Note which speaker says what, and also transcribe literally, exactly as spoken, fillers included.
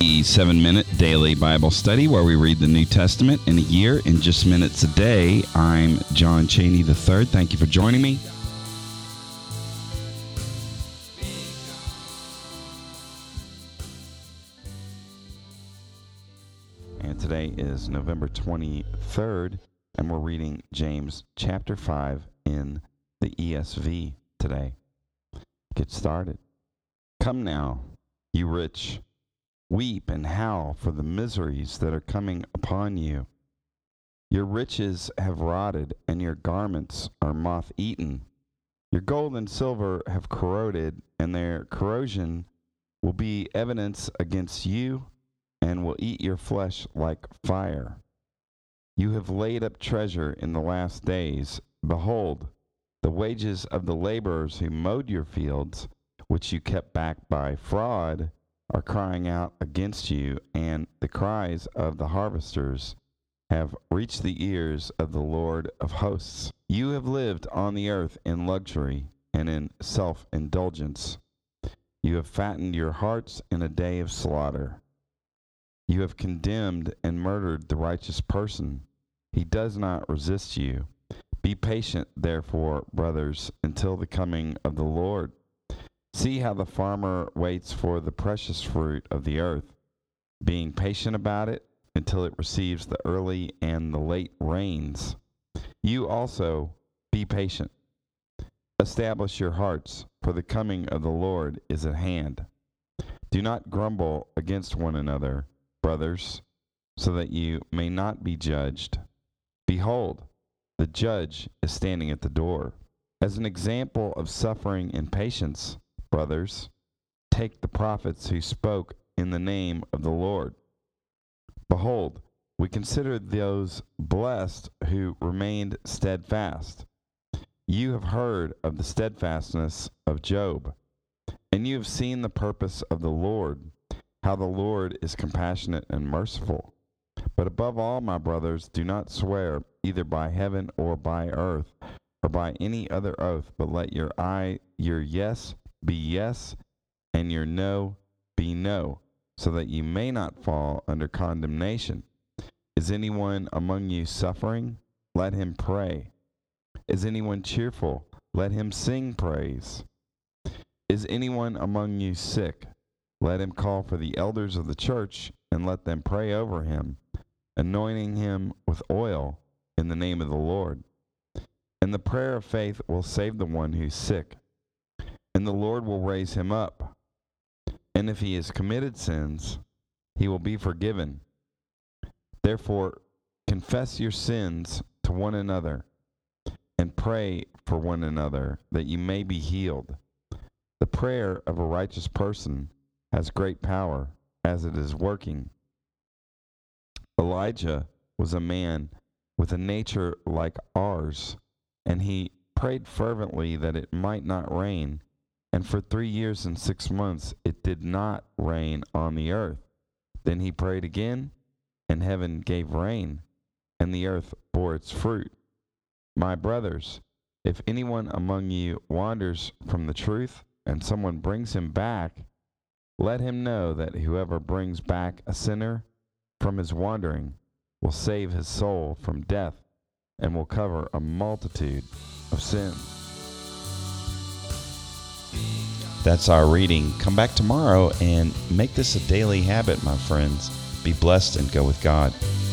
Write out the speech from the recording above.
Speaker 1: The seven-minute daily Bible study where we read the New Testament in a year in just minutes a day. I'm John Cheney the third. Thank you for joining me. And today is November twenty-third, and we're reading James chapter five in the E S V today. Get started. Come now, you rich, weep and howl for the miseries that are coming upon you. Your riches have rotted, and your garments are moth-eaten. Your gold and silver have corroded, and their corrosion will be evidence against you, and will eat your flesh like fire. You have laid up treasure in the last days. Behold, the wages of the laborers who mowed your fields, which you kept back by fraud, are crying out against you, and the cries of the harvesters have reached the ears of the Lord of hosts. You have lived on the earth in luxury and in self-indulgence. You have fattened your hearts in a day of slaughter. You have condemned and murdered the righteous person. He does not resist you. Be patient, therefore, brothers, until the coming of the Lord. See how the farmer waits for the precious fruit of the earth, being patient about it until it receives the early and the late rains. You also be patient. Establish your hearts, for the coming of the Lord is at hand. Do not grumble against one another, brothers, so that you may not be judged. Behold, the judge is standing at the door. As an example of suffering and patience, brothers, take the prophets who spoke in the name of the Lord. Behold, we consider those blessed who remained steadfast. You have heard of the steadfastness of Job, and you have seen the purpose of the Lord, how the Lord is compassionate and merciful. But above all, my brothers, do not swear either by heaven or by earth, or by any other oath, but let your I, your yes be yes, and your no be no, so that you may not fall under condemnation. Is anyone among you suffering? Let him pray. Is anyone cheerful? Let him sing praise. Is anyone among you sick? Let him call for the elders of the church, and let them pray over him, anointing him with oil in the name of the Lord. And the prayer of faith will save the one who's sick, and the Lord will raise him up. And if he has committed sins, he will be forgiven. Therefore, confess your sins to one another, and pray for one another, that you may be healed. The prayer of a righteous person has great power, as it is working. Elijah was a man with a nature like ours, and he prayed fervently that it might not rain. And for three years and six months it did not rain on the earth. Then he prayed again, and heaven gave rain, and the earth bore its fruit. My brothers, if anyone among you wanders from the truth, and someone brings him back, let him know that whoever brings back a sinner from his wandering will save his soul from death, and will cover a multitude of sins. That's our reading. Come back tomorrow and make this a daily habit, my friends. Be blessed and go with God.